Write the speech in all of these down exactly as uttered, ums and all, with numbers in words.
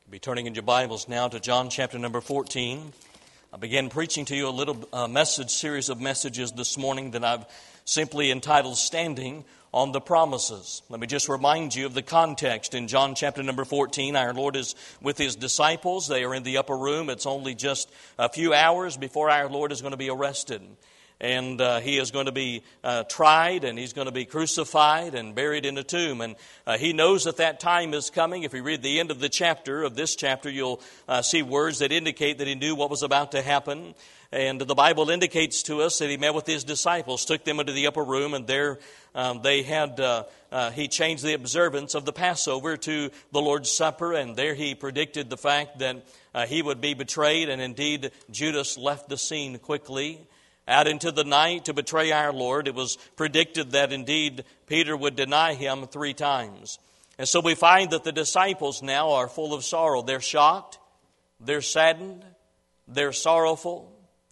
You'll be turning in your Bibles now to John chapter number fourteen. I began preaching to you a little uh, message, series of messages this morning that I've simply entitled Standing on the Promises. Let me just remind you of the context. In John chapter number fourteen, our Lord is with His disciples. They are in the upper room. It's only just a few hours before our Lord is going to be arrested. And uh, He is going to be uh, tried, and He's going to be crucified and buried in a tomb. And uh, He knows that that time is coming. If you read the end of the chapter, of this chapter, you'll uh, see words that indicate that He knew what was about to happen. And the Bible indicates to us that He met with His disciples, took them into the upper room, and there um, they had, uh, uh, He changed the observance of the Passover to the Lord's Supper, and there He predicted the fact that uh, He would be betrayed, and indeed Judas left the scene quickly out into the night to betray our Lord. It was predicted that indeed Peter would deny Him three times. And so we find that the disciples now are full of sorrow. They're shocked, they're saddened, they're sorrowful,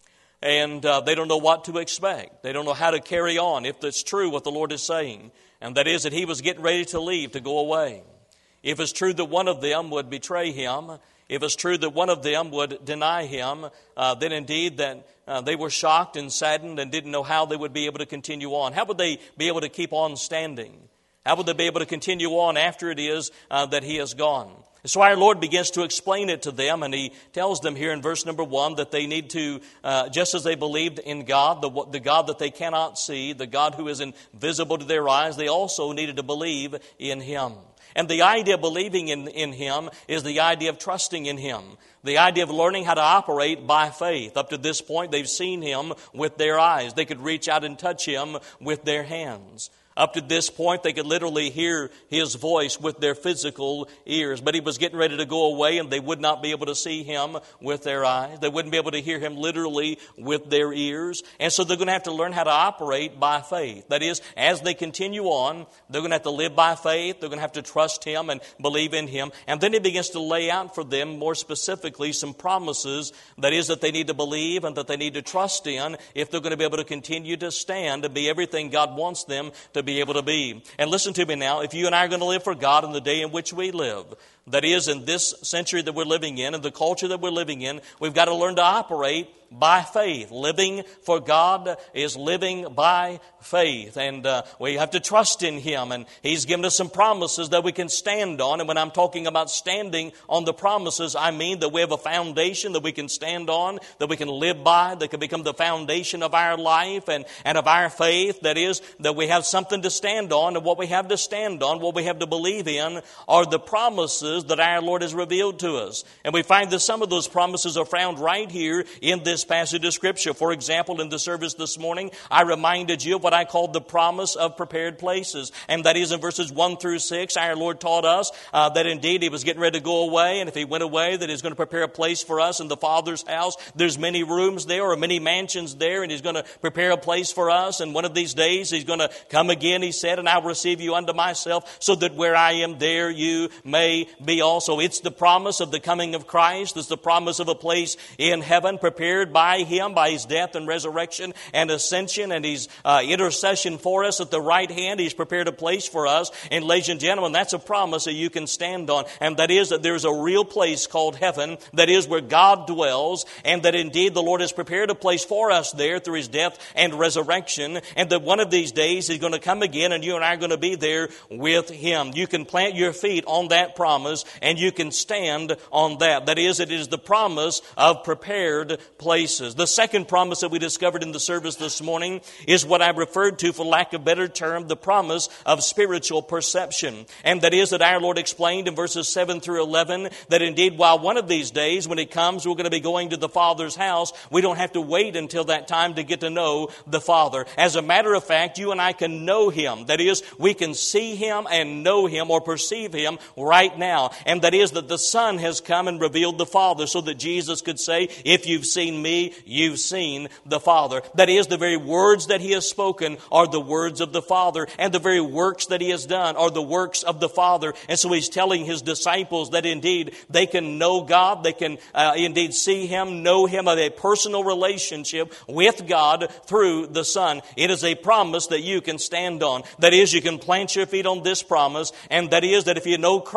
and uh, they don't know what to expect. They don't know how to carry on if it's true what the Lord is saying, and that is that He was getting ready to leave, to go away. If it's true that one of them would betray Him, if it's true that one of them would deny Him, uh, then indeed that uh, they were shocked and saddened and didn't know how they would be able to continue on. How would they be able to keep on standing? How would they be able to continue on after it is uh, that He has gone? So our Lord begins to explain it to them, and He tells them here in verse number one that they need to, uh, just as they believed in God, the, the God that they cannot see, the God who is invisible to their eyes, they also needed to believe in Him. And the idea of believing in, in Him is the idea of trusting in Him. The idea of learning how to operate by faith. Up to this point, they've seen Him with their eyes. They could reach out and touch Him with their hands. Up to this point, they could literally hear His voice with their physical ears. But He was getting ready to go away, and they would not be able to see Him with their eyes. They wouldn't be able to hear Him literally with their ears. And so they're going to have to learn how to operate by faith. That is, as they continue on, they're going to have to live by faith. They're going to have to trust Him and believe in Him. And then He begins to lay out for them more specifically some promises. That is, that they need to believe and that they need to trust in if they're going to be able to continue to stand and be everything God wants them to be able to be. And listen to me now, if you and I are going to live for God in the day in which we live, that is, in this century that we're living in, and the culture that we're living in, we've got to learn to operate by faith. Living for God is living by faith. And uh, we have to trust in Him. And He's given us some promises that we can stand on. And when I'm talking about standing on the promises, I mean that we have a foundation that we can stand on, that we can live by, that can become the foundation of our life and, and of our faith. That is, that we have something to stand on. And what we have to stand on, what we have to believe in, are the promises that our Lord has revealed to us. And we find that some of those promises are found right here in this passage of Scripture. For example, in the service this morning, I reminded you of what I called the promise of prepared places. And that is in verses one through six, our Lord taught us uh, that indeed He was getting ready to go away. And if He went away, that He's going to prepare a place for us in the Father's house. There's many rooms there, or many mansions there, and He's going to prepare a place for us. And one of these days He's going to come again, He said, and I will receive you unto myself, so that where I am, there you may be also. It's the promise of the coming of Christ. It's the promise of a place in heaven prepared by Him, by His death and resurrection and ascension and His uh, intercession for us at the right hand. He's prepared a place for us. And ladies and gentlemen, that's a promise that you can stand on. And that is that there's a real place called heaven. That is where God dwells. And that indeed the Lord has prepared a place for us there through His death and resurrection. And that one of these days He's going to come again, and you and I are going to be there with Him. You can plant your feet on that promise, and you can stand on that. That is, it is the promise of prepared places. The second promise that we discovered in the service this morning is what I referred to, for lack of a better term, the promise of spiritual perception. And that is that our Lord explained in verses seven through eleven that indeed while one of these days when He comes we're going to be going to the Father's house, we don't have to wait until that time to get to know the Father. As a matter of fact, you and I can know Him. That is, we can see Him and know Him or perceive Him right now. And that is that the Son has come and revealed the Father, so that Jesus could say, if you've seen me, you've seen the Father. That is, the very words that He has spoken are the words of the Father, and the very works that He has done are the works of the Father. And so He's telling His disciples that indeed they can know God, they can uh, indeed see Him, know Him, have a personal relationship with God through the Son. It is a promise that you can stand on. That is, you can plant your feet on this promise, and that is that if you know Christ,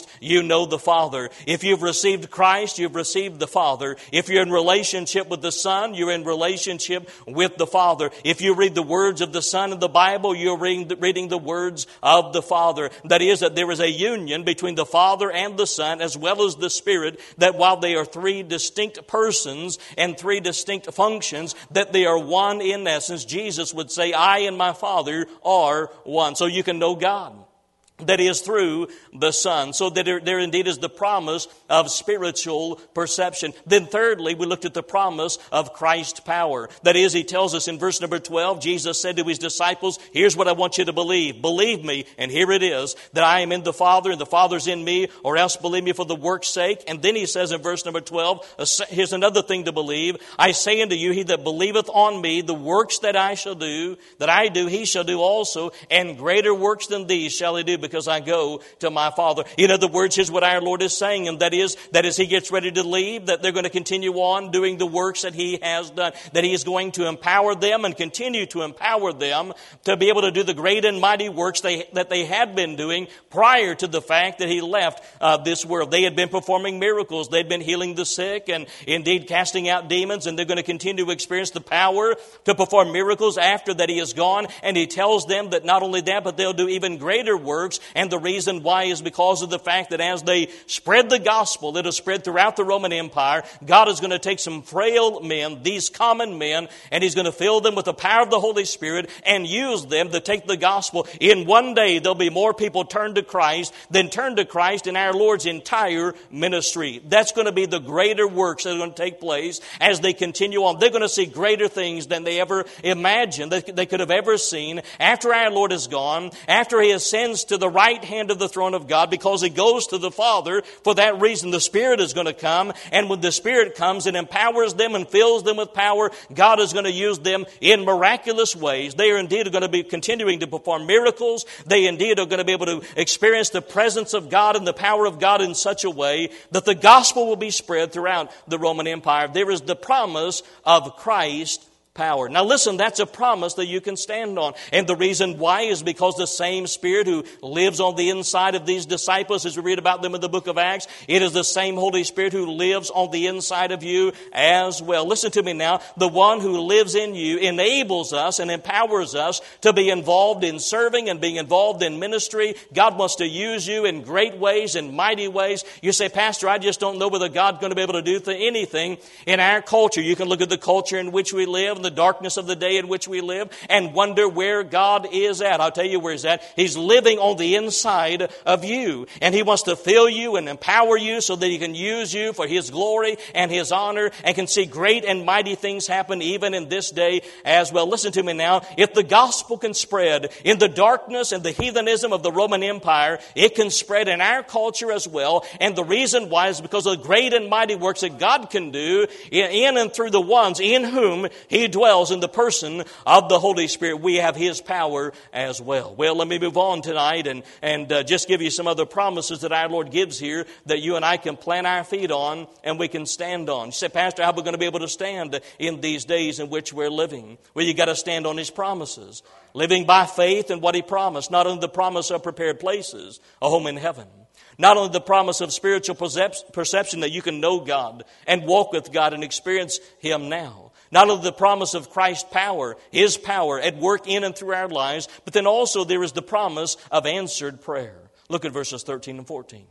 you know the Father. If you've received Christ, you've received the Father. If you're in relationship with the Son, you're in relationship with the Father. If you read the words of the Son in the Bible, you're reading the words of the Father. That is, that there is a union between the Father and the Son as well as the Spirit, that while they are three distinct persons and three distinct functions, that they are one in essence. Jesus would say, I and my Father are one. So you can know God. That is through the Son. So that there, there indeed is the promise of spiritual perception. Then thirdly, we looked at the promise of Christ's power. That is, He tells us in verse number twelve, Jesus said to His disciples, here's what I want you to believe. Believe me, and here it is, that I am in the Father and the Father's in me, or else believe me for the work's sake. And then He says in verse number twelve, here's another thing to believe. I say unto you, he that believeth on me, the works that I shall do, that I do, he shall do also, and greater works than these shall he do, because I go to my Father. In other words, here's what our Lord is saying, and that is that as He gets ready to leave, that they're going to continue on doing the works that He has done, that He is going to empower them and continue to empower them to be able to do the great and mighty works they, that they had been doing prior to the fact that He left uh, this world. They had been performing miracles. They'd been healing the sick and indeed casting out demons, and they're going to continue to experience the power to perform miracles after that He is gone. And He tells them that not only that, but they'll do even greater works. And the reason why is because of the fact that as they spread the gospel that is spread throughout the Roman Empire, God is going to take some frail men, these common men, and He's going to fill them with the power of the Holy Spirit and use them to take the gospel. In one day, there'll be more people turned to Christ than turned to Christ in our Lord's entire ministry. That's going to be the greater works that are going to take place as they continue on. They're going to see greater things than they ever imagined, that they could have ever seen. After our Lord is gone, after He ascends to the right hand of the throne of God, because He goes to the Father, for that reason the Spirit is going to come. And when the Spirit comes and empowers them and fills them with power, God is going to use them in miraculous ways. They are indeed going to be continuing to perform miracles. They indeed are going to be able to experience the presence of God and the power of God in such a way that the gospel will be spread throughout the Roman Empire. There is the promise of Christ power. Now listen, that's a promise that you can stand on. And the reason why is because the same Spirit who lives on the inside of these disciples, as we read about them in the book of Acts, it is the same Holy Spirit who lives on the inside of you as well. Listen to me now. The one who lives in you enables us and empowers us to be involved in serving and being involved in ministry. God wants to use you in great ways, in mighty ways. You say, Pastor, I just don't know whether God's going to be able to do th- anything in our culture. You can look at the culture in which we live, the darkness of the day in which we live, and wonder where God is at. I'll tell you where He's at. He's living on the inside of you, and He wants to fill you and empower you so that He can use you for His glory and His honor, and can see great and mighty things happen even in this day as well. Listen to me now. If the gospel can spread in the darkness and the heathenism of the Roman Empire, it can spread in our culture as well. And the reason why is because of the great and mighty works that God can do in and through the ones in whom He dwells, in the person of the Holy Spirit. We have His power as well. Well, let me move on tonight and, and uh, just give you some other promises that our Lord gives here that you and I can plant our feet on and we can stand on. You say, Pastor, how are we going to be able to stand in these days in which we're living? Well, you got to stand on His promises. Living by faith in what He promised. Not only the promise of prepared places, a home in heaven. Not only the promise of spiritual perception that you can know God and walk with God and experience Him now. Not only the promise of Christ's power, His power at work in and through our lives, but then also there is the promise of answered prayer. Look at verses thirteen and fourteen.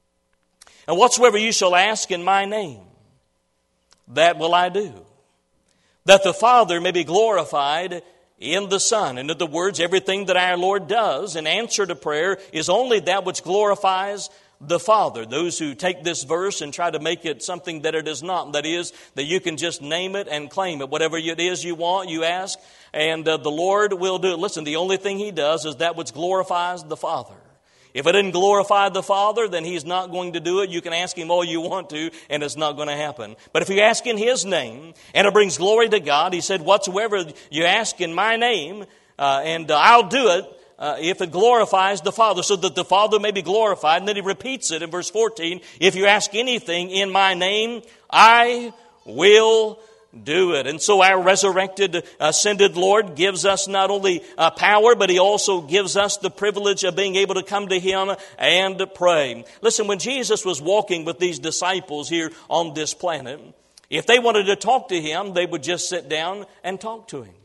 And whatsoever you shall ask in my name, that will I do, that the Father may be glorified in the Son. In other words, everything that our Lord does in answer to prayer is only that which glorifies the Father. Those who take this verse and try to make it something that it is not. That is, that you can just name it and claim it. Whatever it is you want, you ask, and uh, the Lord will do it. Listen, the only thing He does is that which glorifies the Father. If it didn't glorify the Father, then He's not going to do it. You can ask Him all you want to, and it's not going to happen. But if you ask in His name, and it brings glory to God, He said, whatsoever you ask in my name, uh, and uh, I'll do it, Uh, if it glorifies the Father, so that the Father may be glorified. And then He repeats it in verse fourteen. If you ask anything in my name, I will do it. And so our resurrected, ascended Lord gives us not only uh, power, but He also gives us the privilege of being able to come to Him and pray. Listen, when Jesus was walking with these disciples here on this planet, if they wanted to talk to Him, they would just sit down and talk to Him.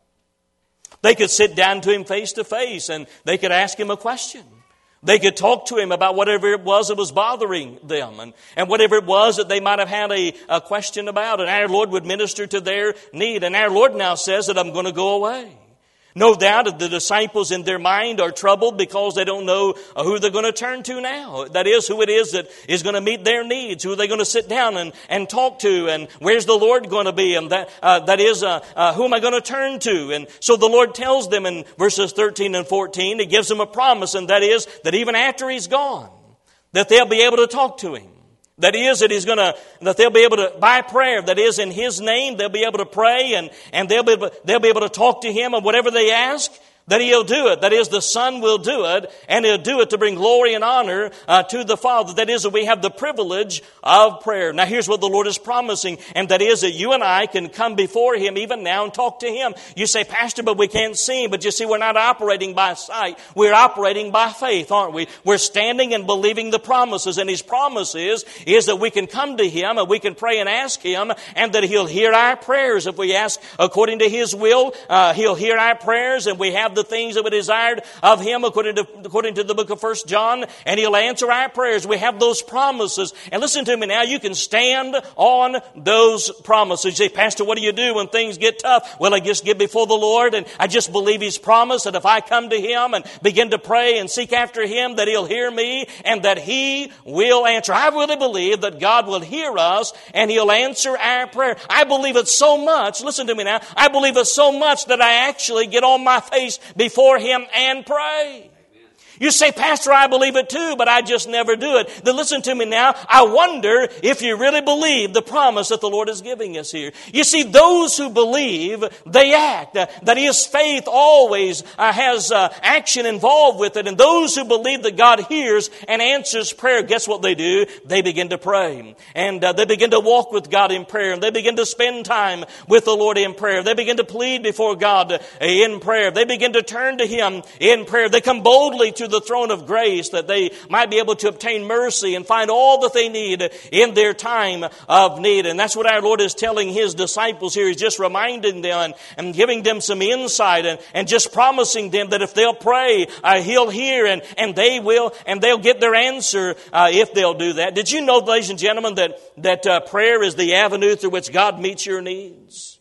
They could sit down to Him face to face and they could ask Him a question. They could talk to Him about whatever it was that was bothering them and, and whatever it was that they might have had a, a question about. And our Lord would minister to their need. And our Lord now says that I'm going to go away. No doubt that the disciples in their mind are troubled because they don't know who they're going to turn to now. That is, who it is that is going to meet their needs. Who are they going to sit down and, and talk to? And where's the Lord going to be? And that, uh, that is, uh, uh, who am I going to turn to? And so the Lord tells them in verses thirteen and fourteen, He gives them a promise, and that is that even after He's gone, that they'll be able to talk to Him. That is, that He's going to, that they'll be able to, by prayer, that is, in His name, they'll be able to pray and, and they'll be able, they'll be able to talk to Him, and whatever they ask, that He'll do it. That is, the Son will do it, and He'll do it to bring glory and honor uh, to the Father. That is, that we have the privilege of prayer. Now, here's what the Lord is promising, and that is that you and I can come before Him even now and talk to Him. You say, Pastor, but we can't see Him. But you see, we're not operating by sight. We're operating by faith, aren't we? We're standing and believing the promises, and His promise is, is that we can come to Him and we can pray and ask Him, and that He'll hear our prayers. If we ask according to His will, uh, He'll hear our prayers, and we have the things that we desired of Him according to, according to the book of First John, and He'll answer our prayers. We have those promises. And listen to me now, you can stand on those promises. You say, Pastor, what do you do when things get tough? Well, I just get before the Lord, and I just believe He's promised that if I come to Him and begin to pray and seek after Him, that He'll hear me and that He will answer. I really believe that God will hear us and He'll answer our prayer. I believe it so much, listen to me now, I believe it so much that I actually get on my face before Him and pray. You say, Pastor, I believe it too, but I just never do it. Then listen to me now. I wonder if you really believe the promise that the Lord is giving us here. You see, those who believe, they act. Uh, that is, faith always uh, has uh, action involved with it. And those who believe that God hears and answers prayer, guess what they do? They begin to pray. And uh, they begin to walk with God in prayer. And they begin to spend time with the Lord in prayer. They begin to plead before God uh, in prayer. They begin to turn to Him in prayer. They come boldly to the throne of grace that they might be able to obtain mercy and find all that they need in their time of need. And that's what our Lord is telling His disciples here. He's just reminding them and, and giving them some insight and, and just promising them that if they'll pray, uh, He'll hear and, and they will, and they'll get their answer uh, if they'll do that. Did you know, ladies and gentlemen, that, that uh, prayer is the avenue through which God meets your needs?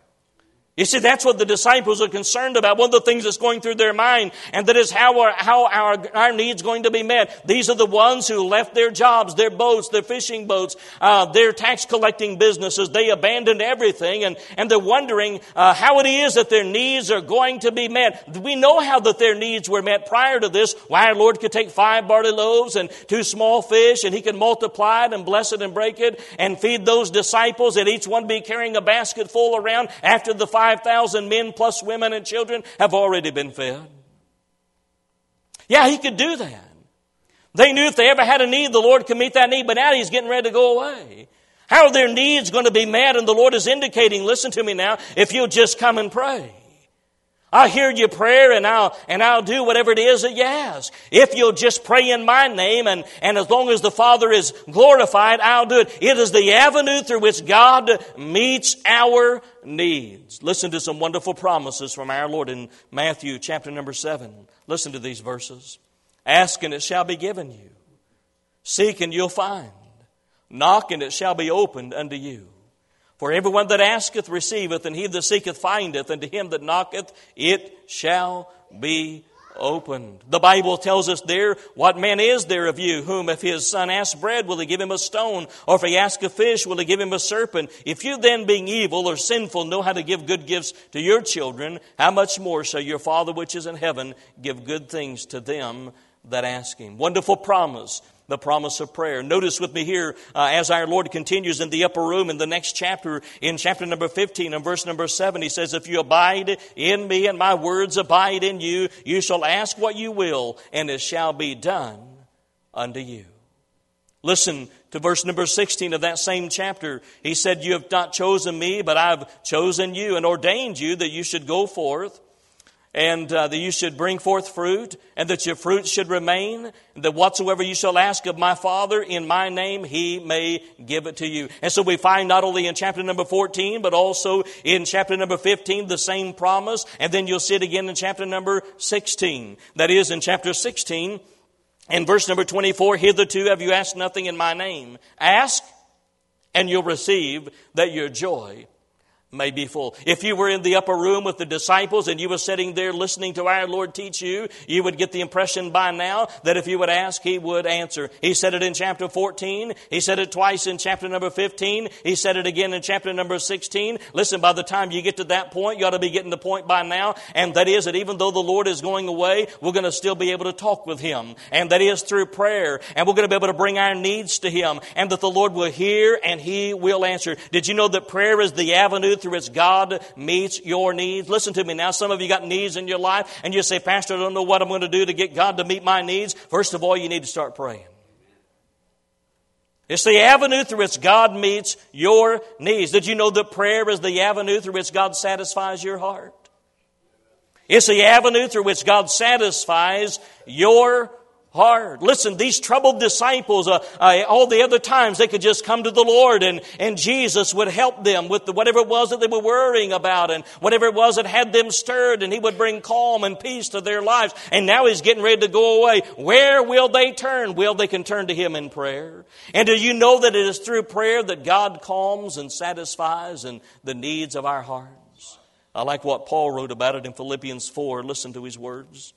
You see, that's what the disciples are concerned about. One of the things that's going through their mind, and that is how our, how our, our needs going to be met. These are the ones who left their jobs, their boats, their fishing boats, uh, their tax collecting businesses. They abandoned everything, and, and they're wondering uh, how it is that their needs are going to be met. We know how that their needs were met prior to this. Why our Lord could take five barley loaves and two small fish, and He could multiply it and bless it and break it and feed those disciples, and each one be carrying a basket full around after the five Five thousand men plus women and children have already been fed. Yeah, He could do that. They knew if they ever had a need, the Lord could meet that need, but now He's getting ready to go away. How are their needs going to be met? And the Lord is indicating, listen to me now, if you'll just come and pray. I'll hear your prayer and I'll, and I'll do whatever it is that you ask. If you'll just pray in my name and, and as long as the Father is glorified, I'll do it. It is the avenue through which God meets our needs. Listen to some wonderful promises from our Lord in Matthew chapter number seven. Listen to these verses. Ask and it shall be given you. Seek and you'll find. Knock and it shall be opened unto you. For everyone that asketh receiveth, and he that seeketh findeth, and to him that knocketh it shall be opened. The Bible tells us there, what man is there of you, whom if his son asks bread, will he give him a stone? Or if he asks a fish, will he give him a serpent? If you then, being evil or sinful, know how to give good gifts to your children, how much more shall your Father which is in heaven give good things to them that ask Him? Wonderful promise. The promise of prayer. Notice with me here, uh, as our Lord continues in the upper room in the next chapter, in chapter number fifteen and verse number seven, He says, if you abide in me and my words abide in you, you shall ask what you will, and it shall be done unto you. Listen to verse number sixteen of that same chapter. He said, you have not chosen me, but I have chosen you and ordained you that you should go forth and uh, that you should bring forth fruit and that your fruit should remain, and that whatsoever you shall ask of my Father in my name, he may give it to you. And so we find not only in chapter number fourteen, but also in chapter number fifteen, the same promise. And then you'll see it again in chapter number sixteen. That is, in chapter sixteen, in verse number twenty-four, hitherto have you asked nothing in my name. Ask, and you'll receive, that your joy may be full. If you were in the upper room with the disciples and you were sitting there listening to our Lord teach you, you would get the impression by now that if you would ask, he would answer. He said it in chapter fourteen. He said it twice in chapter number fifteen. He said it again in chapter number sixteen. Listen, by the time you get to that point, you ought to be getting the point by now. And that is that even though the Lord is going away, we're going to still be able to talk with him. And that is through prayer. And we're going to be able to bring our needs to him. And that the Lord will hear and he will answer. Did you know that prayer is the avenue through which God meets your needs? Listen to me now. Some of you got needs in your life and you say, Pastor, I don't know what I'm going to do to get God to meet my needs. First of all, you need to start praying. It's the avenue through which God meets your needs. Did you know that prayer is the avenue through which God satisfies your heart? It's the avenue through which God satisfies your hard. Listen, these troubled disciples, uh, uh, all the other times they could just come to the Lord and, and Jesus would help them with the, whatever it was that they were worrying about and whatever it was that had them stirred, and he would bring calm and peace to their lives. And now he's getting ready to go away. Where will they turn? Well, they can turn to him in prayer. And do you know that it is through prayer that God calms and satisfies and the needs of our hearts? I like what Paul wrote about it in Philippians four. Listen to his words.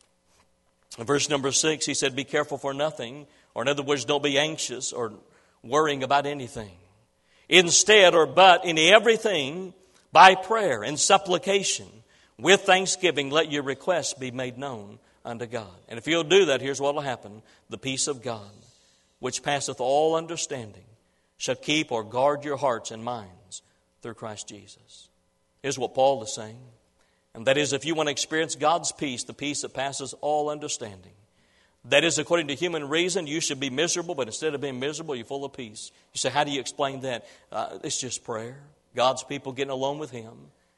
In verse number six, he said, be careful for nothing, or in other words, don't be anxious or worrying about anything. Instead, or but in everything, by prayer and supplication, with thanksgiving, let your requests be made known unto God. And if you'll do that, here's what will happen. The peace of God, which passeth all understanding, shall keep or guard your hearts and minds through Christ Jesus. Here's what Paul is saying. And that is, if you want to experience God's peace, the peace that passes all understanding, that is, according to human reason, you should be miserable, but instead of being miserable, you're full of peace. You say, how do you explain that? Uh, it's just prayer. God's people getting alone with him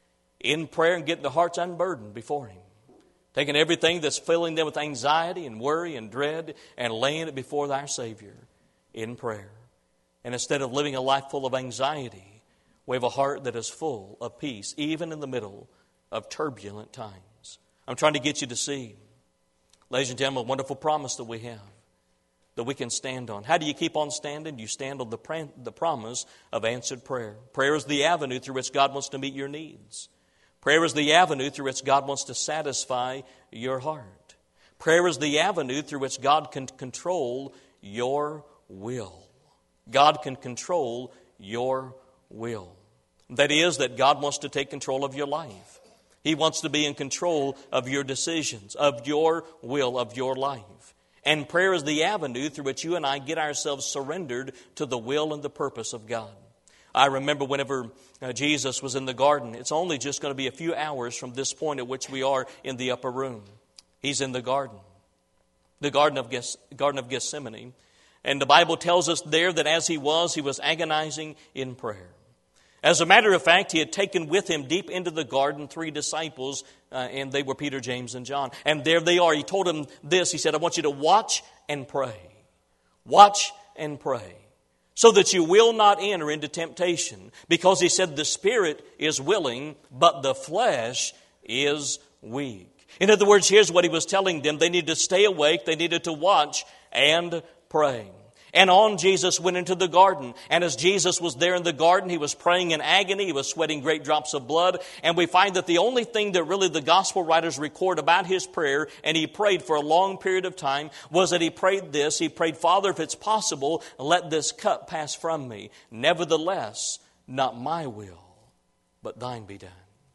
in prayer and getting their hearts unburdened before him. Taking everything that's filling them with anxiety and worry and dread and laying it before our Savior in prayer. And instead of living a life full of anxiety, we have a heart that is full of peace, even in the middle of turbulent times. I'm trying to get you to see, ladies and gentlemen, a wonderful promise that we have, that we can stand on. How do you keep on standing? You stand on the, pra- the promise of answered prayer. Prayer is the avenue through which God wants to meet your needs. Prayer is the avenue through which God wants to satisfy your heart. Prayer is the avenue through which God can control your will. God can control your will. That is, that God wants to take control of your life. He wants to be in control of your decisions, of your will, of your life. And prayer is the avenue through which you and I get ourselves surrendered to the will and the purpose of God. I remember whenever uh, Jesus was in the garden, it's only just going to be a few hours from this point at which we are in the upper room. He's in the garden, the Garden of, Geth- Garden of Gethsemane. And the Bible tells us there that as he was, he was agonizing in prayer. As a matter of fact, he had taken with him deep into the garden three disciples, uh, and they were Peter, James, and John. And there they are. He told them this. He said, I want you to watch and pray. Watch and pray, so that you will not enter into temptation. Because he said the spirit is willing, but the flesh is weak. In other words, here's what he was telling them. They needed to stay awake. They needed to watch and pray. And on Jesus went into the garden. And as Jesus was there in the garden, he was praying in agony. He was sweating great drops of blood. And we find that the only thing that really the gospel writers record about his prayer, and he prayed for a long period of time, was that he prayed this. He prayed, Father, if it's possible, let this cup pass from me. Nevertheless, not my will, but thine be done.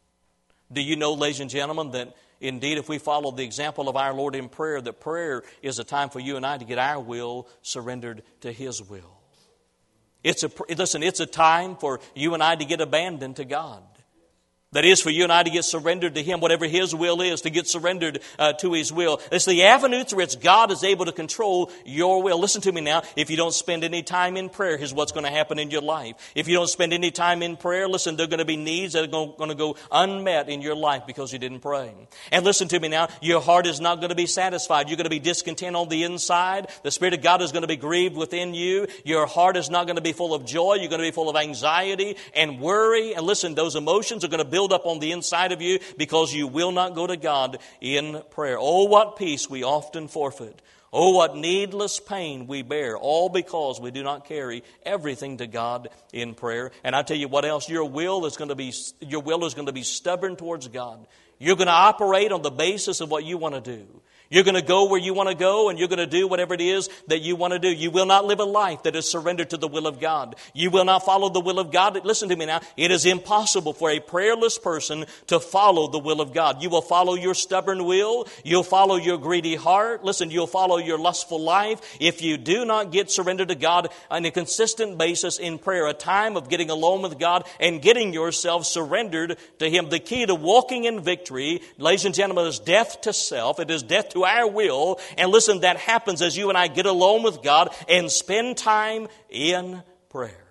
Do you know, ladies and gentlemen, that indeed, if we follow the example of our Lord in prayer, that prayer is a time for you and I to get our will surrendered to his will. It's a, listen, it's a time for you and I to get abandoned to God. That is for you and I to get surrendered to Him, whatever His will is, to get surrendered uh, to His will. It's the avenue through which God is able to control your will. Listen to me now. If you don't spend any time in prayer, here's what's going to happen in your life. If you don't spend any time in prayer, listen, there are going to be needs that are going to go unmet in your life because you didn't pray. And listen to me now. Your heart is not going to be satisfied. You're going to be discontent on the inside. The Spirit of God is going to be grieved within you. Your heart is not going to be full of joy. You're going to be full of anxiety and worry. And listen, those emotions are going to build up on the inside of you because you will not go to God in prayer. Oh, what peace we often forfeit. Oh, what needless pain we bear, all because we do not carry everything to God in prayer. And I tell you what else, your will is going to be, your will is going to be stubborn towards God. You're going to operate on the basis of what you want to do. You're going to go where you want to go, and you're going to do whatever it is that you want to do. You will not live a life that is surrendered to the will of God. You will not follow the will of God. Listen to me now. It is impossible for a prayerless person to follow the will of God. You will follow your stubborn will. You'll follow your greedy heart. Listen, you'll follow your lustful life. If you do not get surrendered to God on a consistent basis in prayer, a time of getting alone with God and getting yourself surrendered to Him. The key to walking in victory, ladies and gentlemen, is death to self. It is death to our will. And listen, that happens as you and I get alone with God and spend time in prayer.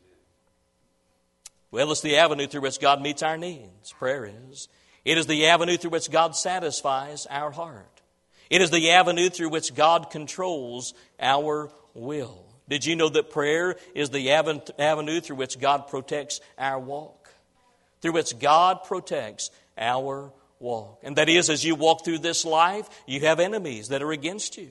Well, it's the avenue through which God meets our needs. Prayer is. It is the avenue through which God satisfies our heart. It is the avenue through which God controls our will. Did you know that prayer is the avenue through which God protects our walk? Through which God protects our walk. And that is, as you walk through this life, you have enemies that are against you.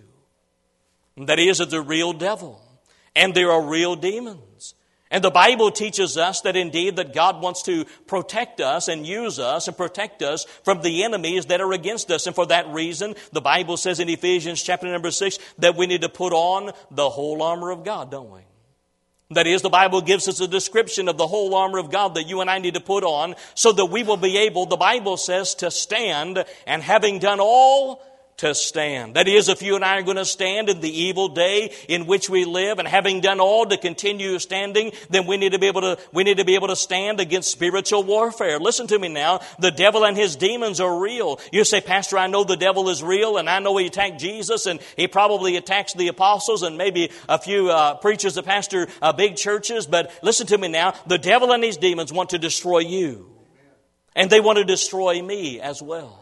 And that is, the real devil. And there are real demons. And the Bible teaches us that indeed that God wants to protect us and use us and protect us from the enemies that are against us. And for that reason, the Bible says in Ephesians chapter number six that we need to put on the whole armor of God, don't we? That is, the Bible gives us a description of the whole armor of God that you and I need to put on so that we will be able, the Bible says, to stand, and having done all, to stand. That is, if you and I are going to stand in the evil day in which we live, and having done all to continue standing, then we need to be able to, we need to be able to stand against spiritual warfare. Listen to me now. The devil and his demons are real. You say, Pastor, I know the devil is real, and I know he attacked Jesus, and he probably attacks the apostles, and maybe a few uh, preachers that pastor uh, big churches. But listen to me now. The devil and his demons want to destroy you. And they want to destroy me as well.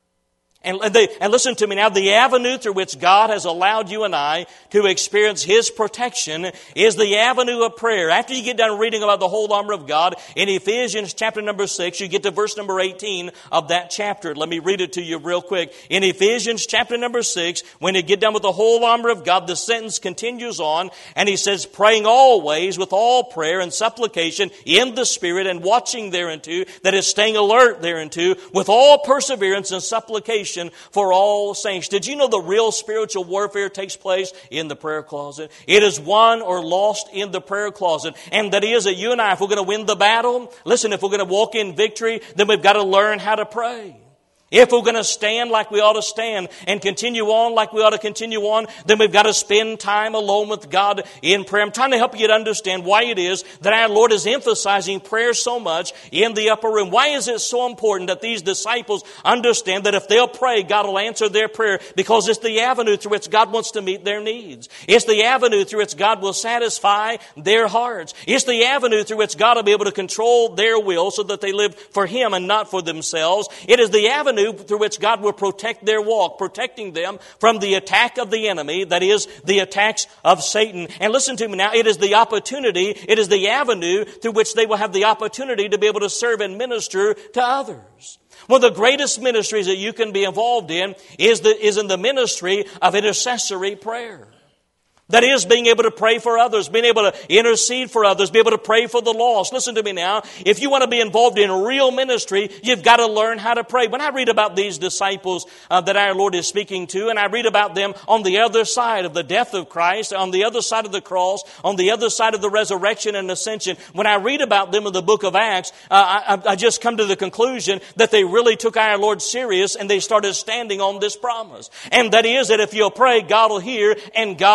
And, they, and listen to me now, the avenue through which God has allowed you and I to experience His protection is the avenue of prayer. After you get done reading about the whole armor of God, in Ephesians chapter number six, you get to verse number eighteen of that chapter. Let me read it to you real quick. In Ephesians chapter number six, when you get done with the whole armor of God, the sentence continues on, and he says, praying always with all prayer and supplication in the Spirit, and watching thereunto, that is, staying alert thereunto, with all perseverance and supplication for all saints. Did you know the real spiritual warfare takes place in the prayer closet? It is won or lost in the prayer closet. And that is that you and I, if we're going to win the battle, listen, if we're going to walk in victory, then we've got to learn how to pray. If we're going to stand like we ought to stand and continue on like we ought to continue on, then we've got to spend time alone with God in prayer. I'm trying to help you to understand why it is that our Lord is emphasizing prayer so much in the upper room. Why is it so important that these disciples understand that if they'll pray, God will answer their prayer? Because it's the avenue through which God wants to meet their needs. It's the avenue through which God will satisfy their hearts. It's the avenue through which God will be able to control their will so that they live for Him and not for themselves. It is the avenue through which God will protect their walk, protecting them from the attack of the enemy, that is, the attacks of Satan. And listen to me now, it is the opportunity, it is the avenue through which they will have the opportunity to be able to serve and minister to others. One of the greatest ministries that you can be involved in is, the, is in the ministry of intercessory prayer. That is, being able to pray for others, being able to intercede for others, be able to pray for the lost. Listen to me now. If you want to be involved in real ministry, you've got to learn how to pray. When I read about these disciples uh, that our Lord is speaking to, and I read about them on the other side of the death of Christ, on the other side of the cross, on the other side of the resurrection and ascension, when I read about them in the book of Acts, uh, I, I just come to the conclusion that they really took our Lord serious, and they started standing on this promise. And that is that if you'll pray, God will hear, and God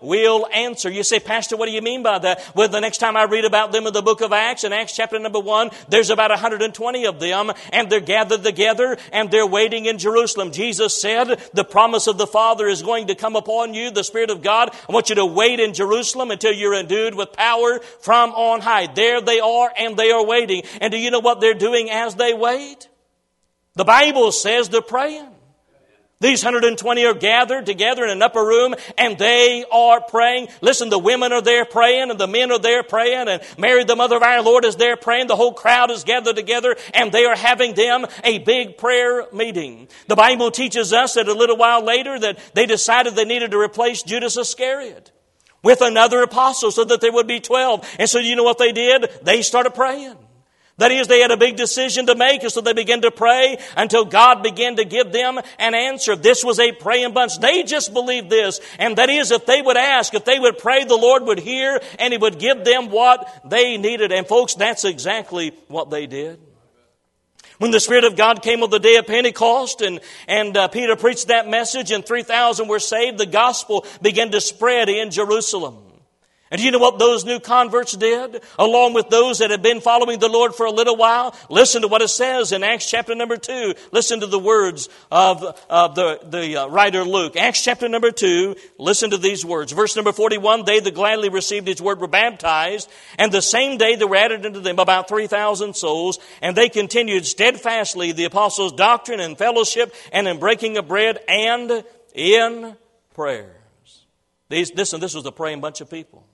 will answer. You say, Pastor, what do you mean by that? Well, the next time I read about them in the book of Acts, in Acts chapter number one, there's about one hundred twenty of them, and they're gathered together, and they're waiting in Jerusalem. Jesus said, the promise of the Father is going to come upon you, the Spirit of God. I want you to wait in Jerusalem until you're endued with power from on high. There they are, and they are waiting. And do you know what they're doing as they wait? The Bible says they're praying. These one hundred twenty are gathered together in an upper room, and they are praying. Listen, the women are there praying, and the men are there praying, and Mary, the mother of our Lord, is there praying. The whole crowd is gathered together, and they are having them a big prayer meeting. The Bible teaches us that a little while later that they decided they needed to replace Judas Iscariot with another apostle so that there would be twelve. And so you know what they did? They started praying. That is, they had a big decision to make, and so they began to pray until God began to give them an answer. This was a praying bunch. They just believed this, and that is, if they would ask, if they would pray, the Lord would hear, and He would give them what they needed. And folks, that's exactly what they did. When the Spirit of God came on the day of Pentecost, and, and uh, Peter preached that message, and three thousand were saved, the gospel began to spread in Jerusalem. And do you know what those new converts did? Along with those that had been following the Lord for a little while? Listen to what it says in Acts chapter number two. Listen to the words of, of the, the uh, writer Luke. Acts chapter number two, listen to these words. Verse number forty-one, they that gladly received His word were baptized, and the same day there were added unto them about three thousand souls, and they continued steadfastly the apostles' doctrine and fellowship, and in breaking of bread, and in prayers. These, listen, this was a praying bunch of people.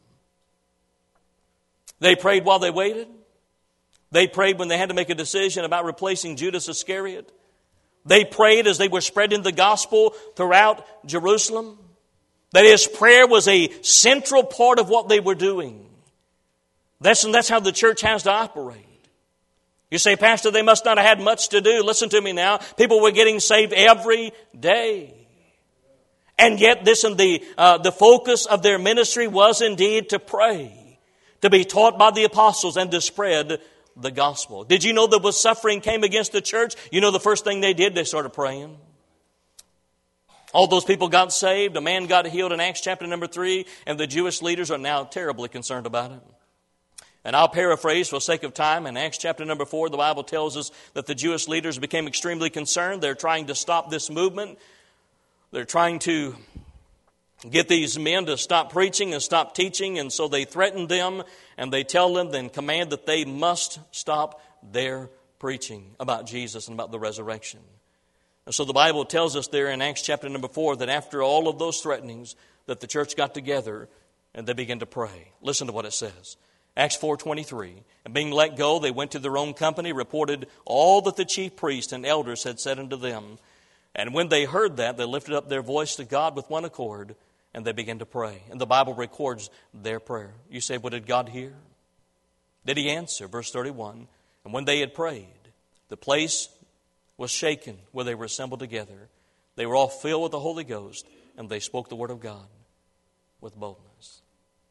They prayed while they waited. They prayed when they had to make a decision about replacing Judas Iscariot. They prayed as they were spreading the gospel throughout Jerusalem. That is, prayer was a central part of what they were doing. That's, and that's how the church has to operate. You say, Pastor, they must not have had much to do. Listen to me now. People were getting saved every day. And yet, this and the, uh, the focus of their ministry was indeed to pray, to be taught by the apostles, and to spread the gospel. Did you know that when suffering came against the church, you know the first thing they did? They started praying. All those people got saved. A man got healed in Acts chapter number three, and the Jewish leaders are now terribly concerned about it. And I'll paraphrase for the sake of time. In Acts chapter number four, the Bible tells us that the Jewish leaders became extremely concerned. They're trying to stop this movement. They're trying to get these men to stop preaching and stop teaching, and so they threaten them, and they tell them, then command that they must stop their preaching about Jesus and about the resurrection. And so the Bible tells us there in Acts chapter number four that after all of those threatenings, that the church got together and they began to pray. Listen to what it says. Acts four twenty-three, and being let go, they went to their own company, reported all that the chief priests and elders had said unto them. And when they heard that, they lifted up their voice to God with one accord, and they began to pray. And the Bible records their prayer. You say, what did God hear? Did He answer? Verse thirty-one, and when they had prayed, the place was shaken where they were assembled together. They were all filled with the Holy Ghost, and they spoke the word of God with boldness.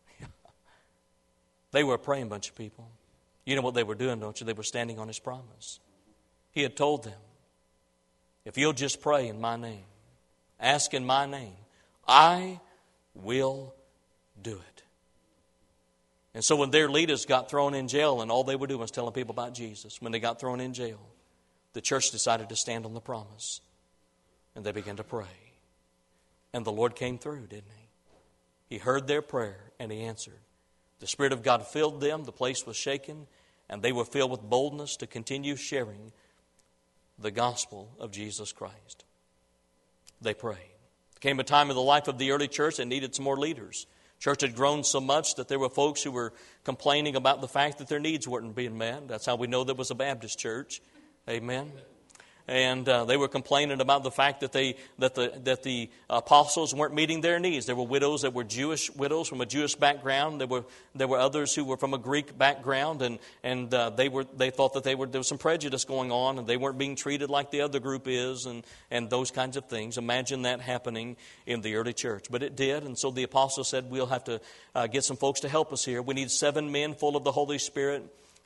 They were a praying bunch of people. You know what they were doing, don't you? They were standing on His promise. He had told them, if you'll just pray in my name, ask in my name, I will do it. And so when their leaders got thrown in jail, and all they were doing was telling people about Jesus, when they got thrown in jail, the church decided to stand on the promise. And they began to pray. And the Lord came through, didn't He? He heard their prayer and He answered. The Spirit of God filled them, the place was shaken, and they were filled with boldness to continue sharing the gospel of Jesus Christ. They prayed. There came a time in the life of the early church that needed some more leaders. Church had grown so much that there were folks who were complaining about the fact that their needs weren't being met. That's how we know there was a Baptist church. Amen. And uh, they were complaining about the fact that they that the that the apostles weren't meeting their needs. There were widows that were Jewish widows from a Jewish background. There were there were others who were from a Greek background, and and uh, they were they thought that they were there was some prejudice going on, and they weren't being treated like the other group is, and and those kinds of things. Imagine that happening in the early church, but it did. And so the apostles said, "We'll have to uh, get some folks to help us here. We need seven men full of the Holy Spirit."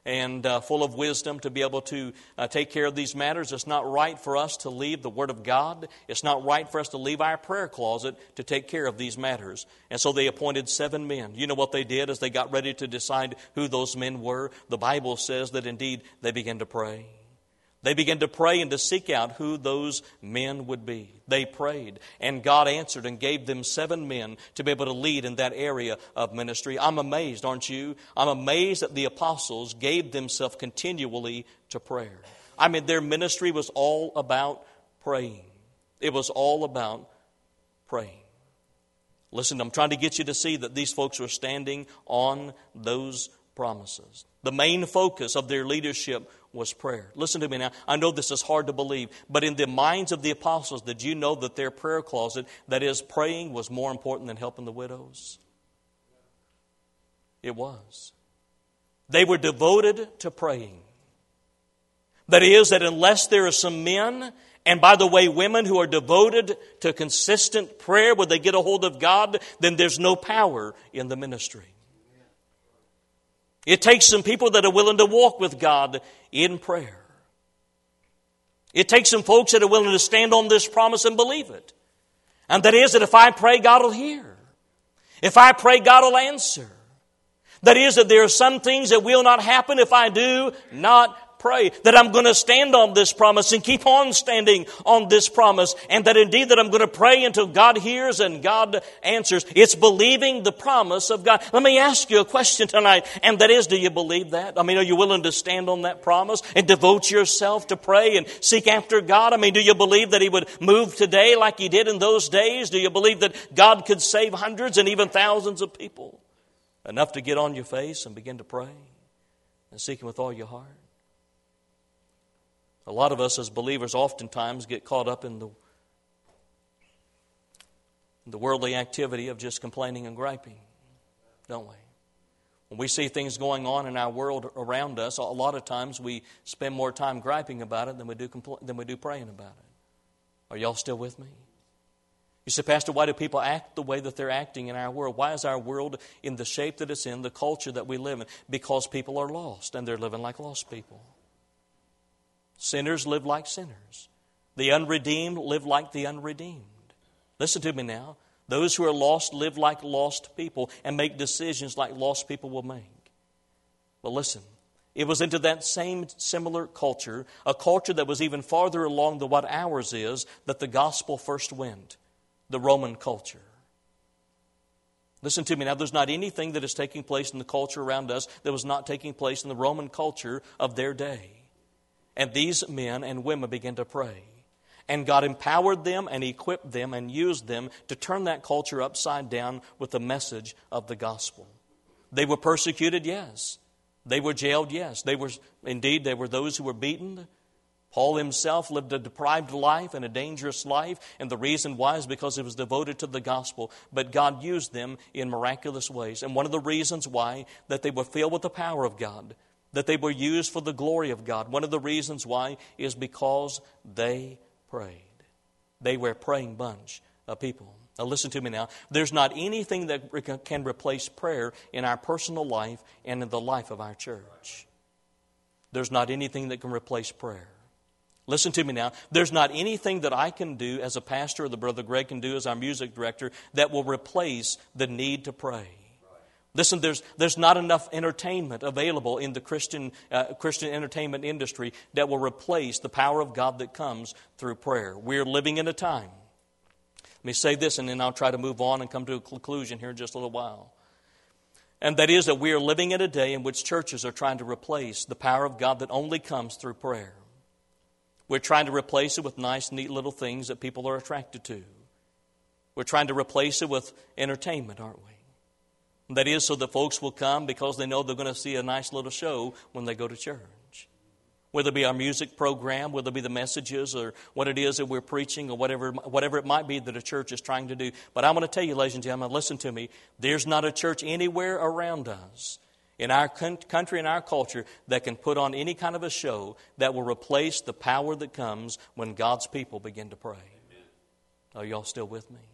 and uh, full of wisdom to be able to uh, take care of these matters. It's not right for us to leave the Word of God. It's not right for us to leave our prayer closet to take care of these matters. And so they appointed seven men. You know what they did as they got ready to decide who those men were? The Bible says that indeed they began to pray. They began to pray and to seek out who those men would be. They prayed, and God answered and gave them seven men to be able to lead in that area of ministry. I'm amazed, aren't you? I'm amazed that the apostles gave themselves continually to prayer. I mean, their ministry was all about praying. It was all about praying. Listen, I'm trying to get you to see that these folks were standing on those promises. The main focus of their leadership was prayer. Listen to me now. I know this is hard to believe, but in the minds of the apostles, did you know that their prayer closet, that is, praying, was more important than helping the widows? It was. They were devoted to praying. That is, that unless there are some men, and by the way, women who are devoted to consistent prayer where they get a hold of God, then there's no power in the ministry. It takes some people that are willing to walk with God in prayer. It takes some folks that are willing to stand on this promise and believe it. And that is that if I pray, God will hear. If I pray, God will answer. That is that there are some things that will not happen if I do not pray. That I'm going to stand on this promise and keep on standing on this promise. And that indeed that I'm going to pray until God hears and God answers. It's believing the promise of God. Let me ask you a question tonight. And that is, do you believe that? I mean, are you willing to stand on that promise and devote yourself to pray and seek after God? I mean, do you believe that He would move today like He did in those days? Do you believe that God could save hundreds and even thousands of people? Enough to get on your face and begin to pray and seek Him with all your heart? A lot of us as believers oftentimes get caught up in the, in the worldly activity of just complaining and griping, don't we? When we see things going on in our world around us, a lot of times we spend more time griping about it than we do compl- than we do praying about it. Are y'all still with me? You say, Pastor, why do people act the way that they're acting in our world? Why is our world in the shape that it's in, the culture that we live in? Because people are lost, and they're living like lost people. Sinners live like sinners. The unredeemed live like the unredeemed. Listen to me now. Those who are lost live like lost people and make decisions like lost people will make. But listen, it was into that same similar culture, a culture that was even farther along than what ours is, that the gospel first went, the Roman culture. Listen to me now, there's not anything that is taking place in the culture around us that was not taking place in the Roman culture of their day. And these men and women began to pray. And God empowered them and equipped them and used them to turn that culture upside down with the message of the gospel. They were persecuted, yes. They were jailed, yes. They were, indeed, there were those who were beaten. Paul himself lived a deprived life and a dangerous life. And the reason why is because he was devoted to the gospel. But God used them in miraculous ways. And one of the reasons why, that they were filled with the power of God, that they were used for the glory of God. One of the reasons why is because they prayed. They were a praying bunch of people. Now listen to me now. There's not anything that can replace prayer in our personal life and in the life of our church. There's not anything that can replace prayer. Listen to me now. There's not anything that I can do as a pastor or the Brother Greg can do as our music director that will replace the need to pray. Listen, there's there's not enough entertainment available in the Christian uh, Christian entertainment industry that will replace the power of God that comes through prayer. We're living in a time. Let me say this, and then I'll try to move on and come to a conclusion here in just a little while. And that is that we are living in a day in which churches are trying to replace the power of God that only comes through prayer. We're trying to replace it with nice, neat little things that people are attracted to. We're trying to replace it with entertainment, aren't we? That is so that folks will come because they know they're going to see a nice little show when they go to church. Whether it be our music program, whether it be the messages or what it is that we're preaching or whatever, whatever it might be that a church is trying to do. But I'm going to tell you, ladies and gentlemen, listen to me. There's not a church anywhere around us in our country and our culture that can put on any kind of a show that will replace the power that comes when God's people begin to pray. Amen. Are y'all still with me?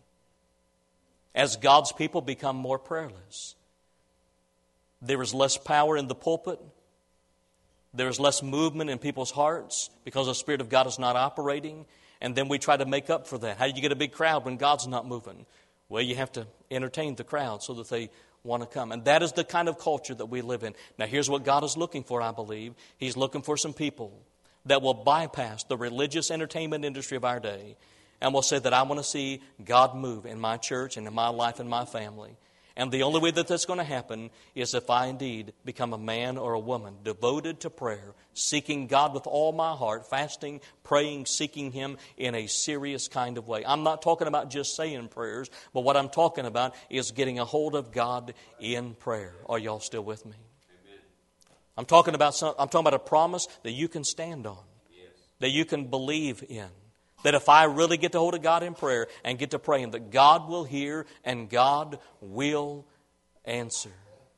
As God's people become more prayerless, there is less power in the pulpit There's less movement in people's hearts because the Spirit of God is not operating. And then we try to make up for that. How do you get a big crowd when God's not moving? Well, you have to entertain the crowd so that they want to come. And that is the kind of culture that we live in. Now, here's what God is looking for, I believe. He's looking for some people that will bypass the religious entertainment industry of our day and will say that I want to see God move in my church and in my life and my family. And the only way that that's going to happen is if I indeed become a man or a woman devoted to prayer, seeking God with all my heart, fasting, praying, seeking Him in a serious kind of way. I'm not talking about just saying prayers, but what I'm talking about is getting a hold of God in prayer. Are y'all still with me? Amen. I'm talking about some, I'm talking about a promise that you can stand on, yes, that you can believe in. That if I really get to hold of God in prayer and get to praying, that God will hear and God will answer.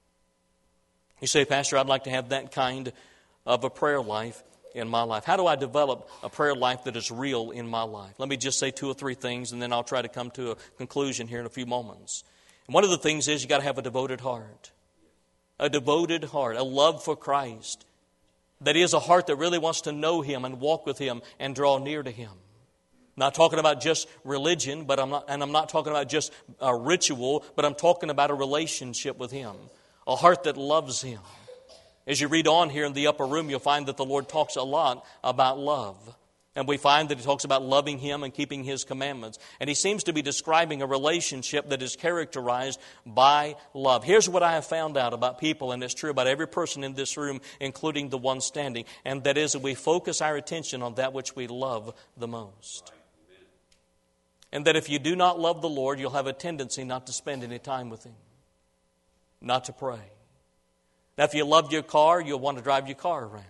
You say, Pastor, I'd like to have that kind of a prayer life in my life. How do I develop a prayer life that is real in my life? Let me just say two or three things, and then I'll try to come to a conclusion here in a few moments. And one of the things is you got to have a devoted heart. A devoted heart, a love for Christ. That is a heart that really wants to know Him and walk with Him and draw near to Him. I'm not talking about just religion, but I'm not, and I'm not talking about just a ritual, but I'm talking about a relationship with Him, a heart that loves Him. As you read on here in the upper room, you'll find that the Lord talks a lot about love. And we find that He talks about loving Him and keeping His commandments. And He seems to be describing a relationship that is characterized by love. Here's what I have found out about people, and it's true about every person in this room, including the one standing, and that is that we focus our attention on that which we love the most. And that if you do not love the Lord, you'll have a tendency not to spend any time with Him, not to pray. Now, if you love your car, you'll want to drive your car around.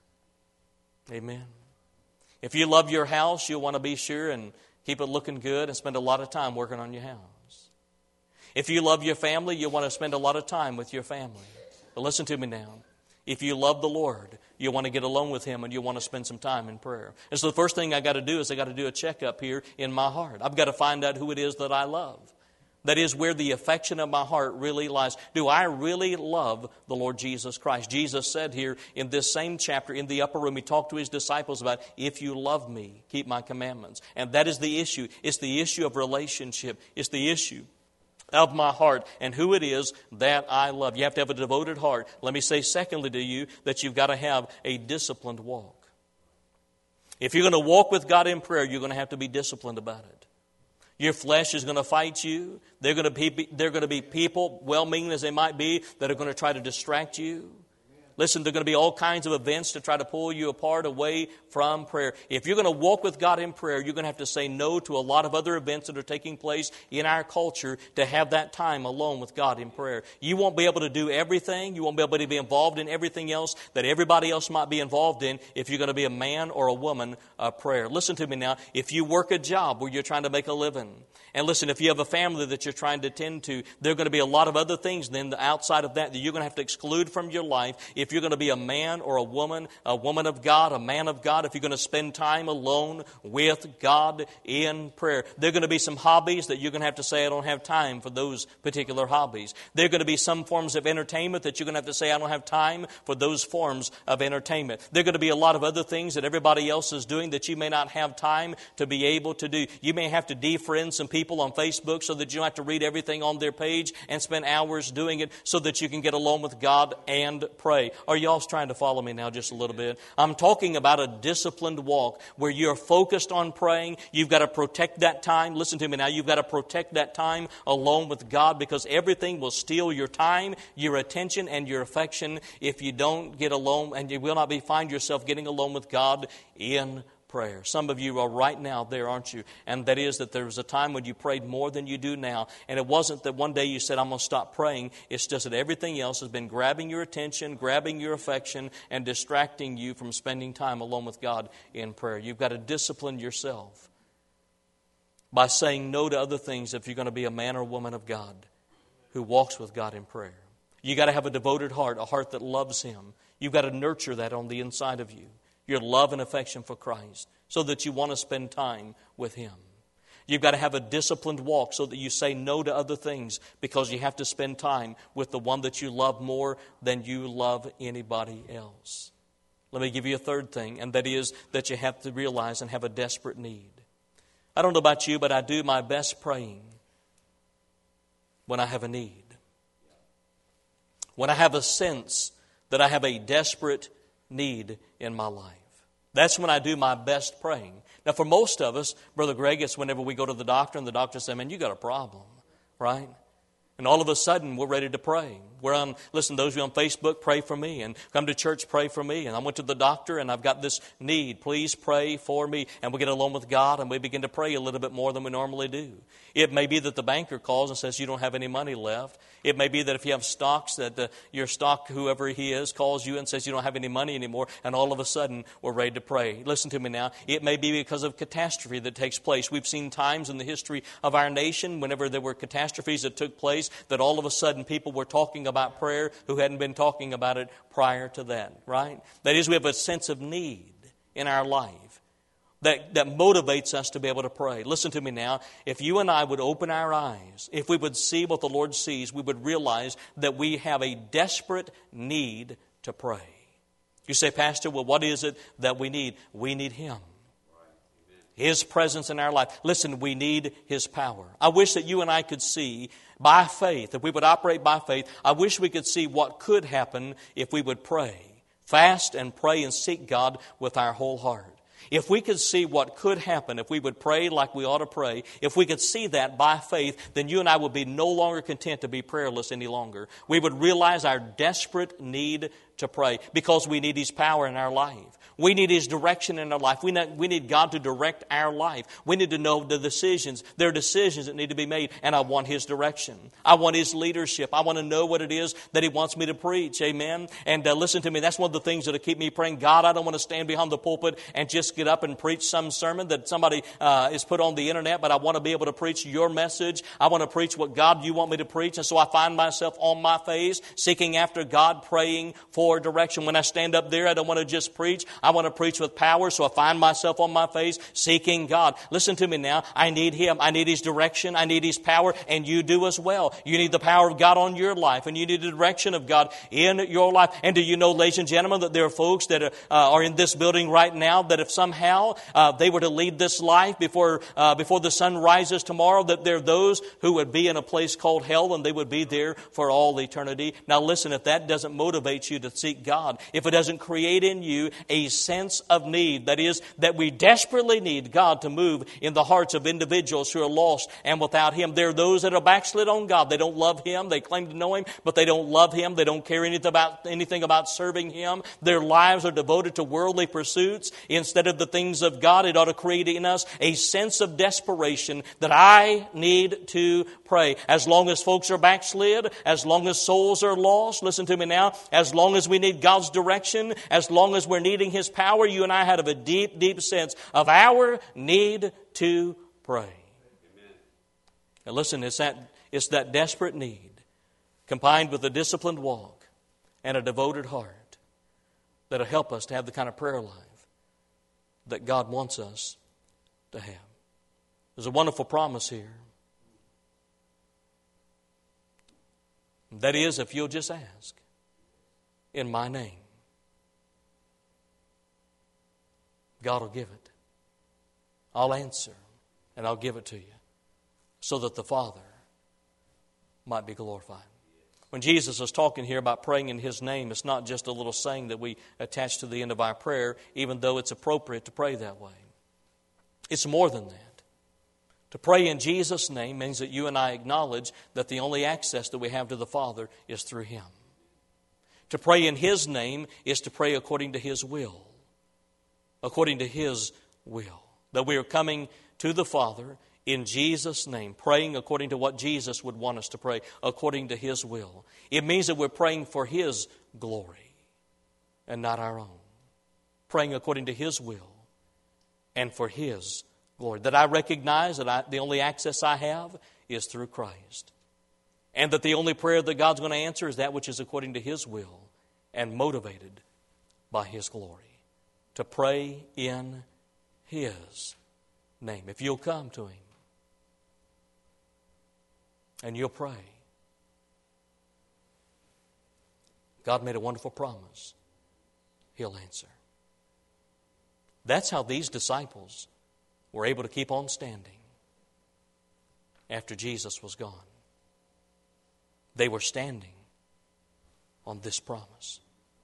Amen. If you love your house, you'll want to be sure and keep it looking good and spend a lot of time working on your house. If you love your family, you'll want to spend a lot of time with your family. But listen to me now. If you love the Lord, you want to get alone with Him and you want to spend some time in prayer. And so the first thing I got to do is I got to do a checkup here in my heart. I've got to find out who it is that I love. That is where the affection of my heart really lies. Do I really love the Lord Jesus Christ? Jesus said here in this same chapter in the upper room, He talked to His disciples about, if you love me, keep my commandments. And that is the issue. It's the issue of relationship. It's the issue of my heart and who it is that I love. You have to have a devoted heart. Let me say secondly to you that you've got to have a disciplined walk. If you're going to walk with God in prayer, you're going to have to be disciplined about it. Your flesh is going to fight you. They're going to be, they're going to be people, well-meaning as they might be, that are going to try to distract you. Listen, there are going to be all kinds of events to try to pull you apart away from prayer. If you're going to walk with God in prayer, you're going to have to say no to a lot of other events that are taking place in our culture to have that time alone with God in prayer. You won't be able to do everything. You won't be able to be involved in everything else that everybody else might be involved in if you're going to be a man or a woman of prayer. Listen to me now. If you work a job where you're trying to make a living, and listen, if you have a family that you're trying to tend to, there are going to be a lot of other things then outside of that that you're going to have to exclude from your life. If you're going to be a man or a woman, a woman of God, a man of God, if you're going to spend time alone with God in prayer, there are going to be some hobbies that you're going to have to say, I don't have time for those particular hobbies. There are going to be some forms of entertainment that you're going to have to say, I don't have time for those forms of entertainment. There are going to be a lot of other things that everybody else is doing that you may not have time to be able to do. You may have to defriend some people on Facebook so that you don't have to read everything on their page and spend hours doing it so that you can get alone with God and pray. Are y'all trying to follow me now just a little bit? I'm talking about a disciplined walk where you're focused on praying. You've got to protect that time. Listen to me now. You've got to protect that time alone with God because everything will steal your time, your attention, and your affection if you don't get alone, and you will not be find yourself getting alone with God in prayer. Some of you are right now there, aren't you? And that is that there was a time when you prayed more than you do now. And it wasn't that one day you said, I'm going to stop praying. It's just that everything else has been grabbing your attention, grabbing your affection, and distracting you from spending time alone with God in prayer. You've got to discipline yourself by saying no to other things if you're going to be a man or woman of God who walks with God in prayer. You've got to have a devoted heart, a heart that loves Him. You've got to nurture that on the inside of you. Your love and affection for Christ, so that you want to spend time with Him. You've got to have a disciplined walk so that you say no to other things because you have to spend time with the one that you love more than you love anybody else. Let me give you a third thing, and that is that you have to realize and have a desperate need. I don't know about you, but I do my best praying when I have a need. When I have a sense that I have a desperate need in my life. That's when I do my best praying. Now, for most of us, Brother Greg, it's whenever we go to the doctor and the doctor says, man, you got a problem, right? And all of a sudden, we're ready to pray. We're on, listen, those of you on Facebook, pray for me. And come to church, pray for me. And I went to the doctor and I've got this need. Please pray for me. And we get alone with God and we begin to pray a little bit more than we normally do. It may be that the banker calls and says you don't have any money left. It may be that if you have stocks, that the, your stock, whoever he is, calls you and says you don't have any money anymore. And all of a sudden, we're ready to pray. Listen to me now. It may be because of catastrophe that takes place. We've seen times in the history of our nation, whenever there were catastrophes that took place, that all of a sudden people were talking about prayer who hadn't been talking about it prior to that, right? That is, we have a sense of need in our life that, that motivates us to be able to pray. Listen to me now. If you and I would open our eyes, if we would see what the Lord sees, we would realize that we have a desperate need to pray. You say, Pastor, well, what is it that we need? We need Him. His presence in our life. Listen, we need His power. I wish that you and I could see by faith, if we would operate by faith, I wish we could see what could happen if we would pray. Fast and pray and seek God with our whole heart. If we could see what could happen if we would pray like we ought to pray, if we could see that by faith, then you and I would be no longer content to be prayerless any longer. We would realize our desperate need to pray because we need His power in our life. We need His direction in our life. We need, we need God to direct our life. We need to know the decisions. There are decisions that need to be made, and I want His direction. I want His leadership. I want to know what it is that He wants me to preach. Amen? And uh, listen to me, that's one of the things that will keep me praying. God, I don't want to stand behind the pulpit and just get up and preach some sermon that somebody uh, is put on the internet, but I want to be able to preach your message. I want to preach what God you want me to preach, and so I find myself on my face, seeking after God, praying for direction. When I stand up there, I don't want to just preach. I want to preach with power, so I find myself on my face seeking God. Listen to me now. I need Him. I need His direction. I need His power, and you do as well. You need the power of God on your life, and you need the direction of God in your life. And do you know, ladies and gentlemen, that there are folks that are, uh, are in this building right now that if somehow uh, they were to lead this life before uh, before the sun rises tomorrow, that there are those who would be in a place called hell, and they would be there for all eternity. Now listen, if that doesn't motivate you to seek God, if it doesn't create in you a sense of need, that is, that we desperately need God to move in the hearts of individuals who are lost and without Him. There are those that are backslid on God. They don't love Him. They claim to know Him, but they don't love Him. They don't care anything about, anything about serving Him. Their lives are devoted to worldly pursuits instead of the things of God. It ought to create in us a sense of desperation that I need to pray. As long as folks are backslid, as long as souls are lost, listen to me now, as long as we need God's direction, as long as we're needing His power, you and I have a deep, deep sense of our need to pray. Amen. And listen, it's that, it's that desperate need combined with a disciplined walk and a devoted heart that'll help us to have the kind of prayer life that God wants us to have. There's a wonderful promise here. That is, if you'll just ask in my name, God will give it. I'll answer and I'll give it to you so that the Father might be glorified. When Jesus is talking here about praying in His name, it's not just a little saying that we attach to the end of our prayer, even though it's appropriate to pray that way. It's more than that. To pray in Jesus' name means that you and I acknowledge that the only access that we have to the Father is through Him. To pray in His name is to pray according to His will. According to His will. That we are coming to the Father in Jesus' name, praying according to what Jesus would want us to pray, according to His will. It means that we're praying for His glory and not our own. Praying according to His will and for His glory. That I recognize that I, the only access I have is through Christ. And that the only prayer that God's going to answer is that which is according to His will and motivated by His glory. To pray in His name. If you'll come to Him and you'll pray. God made a wonderful promise. He'll answer. That's how these disciples were able to keep on standing after Jesus was gone. They were standing on this promise.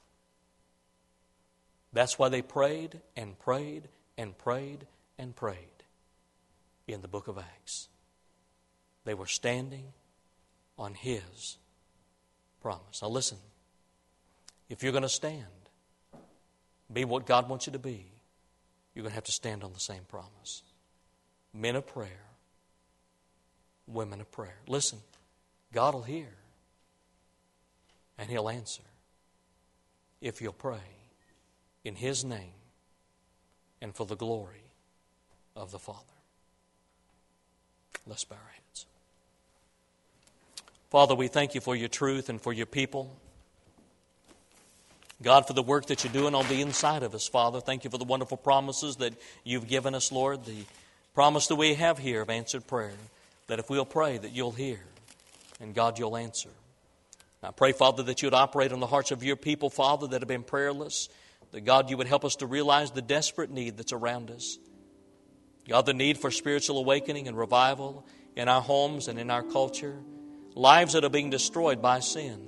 That's why they prayed and prayed and prayed and prayed in the book of Acts. They were standing on His promise. Now listen, if you're going to stand, be what God wants you to be, you're going to have to stand on the same promise. Men of prayer, women of prayer. Listen, God will hear and He'll answer if you'll pray in His name and for the glory of the Father. Let's bow our heads. Father, we thank You for Your truth and for Your people. God, for the work that You're doing on the inside of us, Father. Thank You for the wonderful promises that You've given us, Lord. The promise that we have here of answered prayer, that if we'll pray, that You'll hear, and God, You'll answer. I pray, Father, that You would operate on the hearts of Your people, Father, that have been prayerless, that, God, You would help us to realize the desperate need that's around us. God, the need for spiritual awakening and revival in our homes and in our culture, lives that are being destroyed by sin,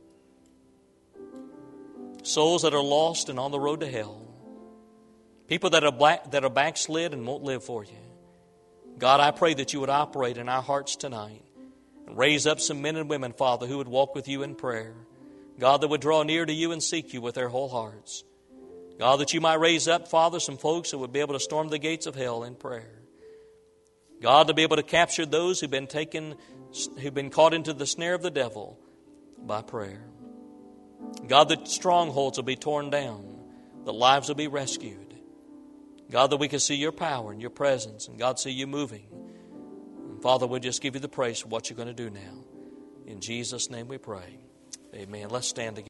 souls that are lost and on the road to hell, people that are black, that are backslid and won't live for You. God, I pray that You would operate in our hearts tonight and raise up some men and women, Father, who would walk with You in prayer. God, that would draw near to You and seek You with their whole hearts. God, that You might raise up, Father, some folks that would be able to storm the gates of hell in prayer. God, to be able to capture those who've been taken, who've been caught into the snare of the devil by prayer. God, that strongholds will be torn down, that lives will be rescued. God, that we can see Your power and Your presence, and God, see You moving. And Father, we just give You the praise for what You're going to do now. In Jesus' name we pray. Amen. Let's stand together.